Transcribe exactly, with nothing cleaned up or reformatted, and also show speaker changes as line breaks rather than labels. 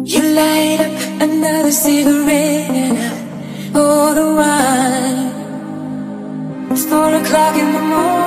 You light up another cigarette and I pour the wine. It's four o'clock in the morning.